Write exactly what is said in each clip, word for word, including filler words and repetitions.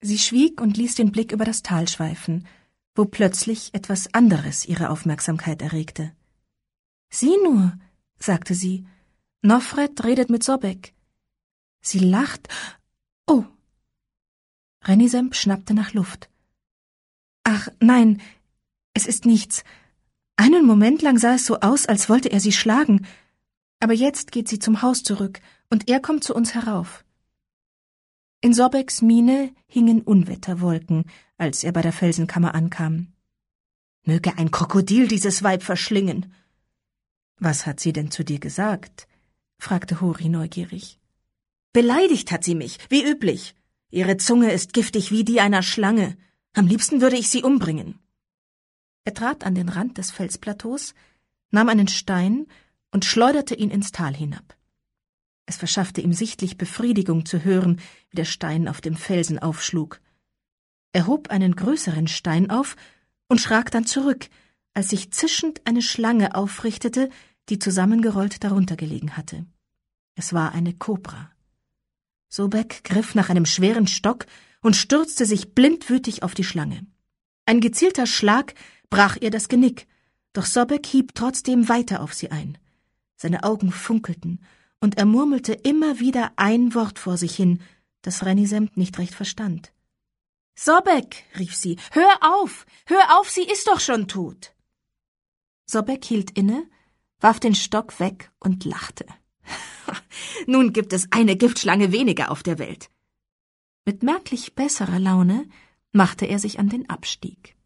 Sie schwieg und ließ den Blick über das Tal schweifen, wo plötzlich etwas anderes ihre Aufmerksamkeit erregte. »Sieh nur«, sagte sie, »Nofret redet mit Sobek. Sie lacht. Oh!« Renisemb schnappte nach Luft. »Ach, nein, es ist nichts. Einen Moment lang sah es so aus, als wollte er sie schlagen, aber jetzt geht sie zum Haus zurück, und er kommt zu uns herauf.« In Sobeks Miene hingen Unwetterwolken, als er bei der Felsenkammer ankam. »Möge ein Krokodil dieses Weib verschlingen!« »Was hat sie denn zu dir gesagt?« fragte Hori neugierig. »Beleidigt hat sie mich, wie üblich. Ihre Zunge ist giftig wie die einer Schlange. Am liebsten würde ich sie umbringen.« Er trat an den Rand des Felsplateaus, nahm einen Stein und schleuderte ihn ins Tal hinab. Es verschaffte ihm sichtlich Befriedigung zu hören, wie der Stein auf dem Felsen aufschlug. Er hob einen größeren Stein auf und schrak dann zurück, als sich zischend eine Schlange aufrichtete, die zusammengerollt darunter gelegen hatte. Es war eine Kobra. Sobek griff nach einem schweren Stock und stürzte sich blindwütig auf die Schlange. Ein gezielter Schlag brach ihr das Genick, doch Sobek hieb trotzdem weiter auf sie ein. Seine Augen funkelten, und er murmelte immer wieder ein Wort vor sich hin, das Renisemb nicht recht verstand. »Sobek«, rief sie, »hör auf! Hör auf, sie ist doch schon tot!« Sobek hielt inne, warf den Stock weg und lachte. »Nun gibt es eine Giftschlange weniger auf der Welt.« Mit merklich besserer Laune machte er sich an den Abstieg.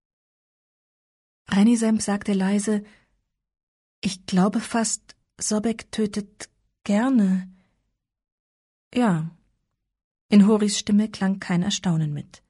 Renisemb sagte leise, »Ich glaube fast, Sobek tötet gerne.« »Ja.« In Horis Stimme klang kein Erstaunen mit.